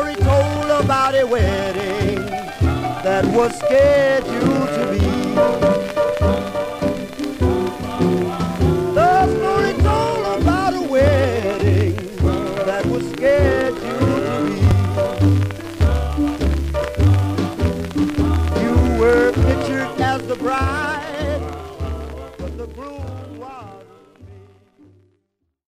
story told about a wedding that was scheduled to be. The story told about a wedding that was scheduled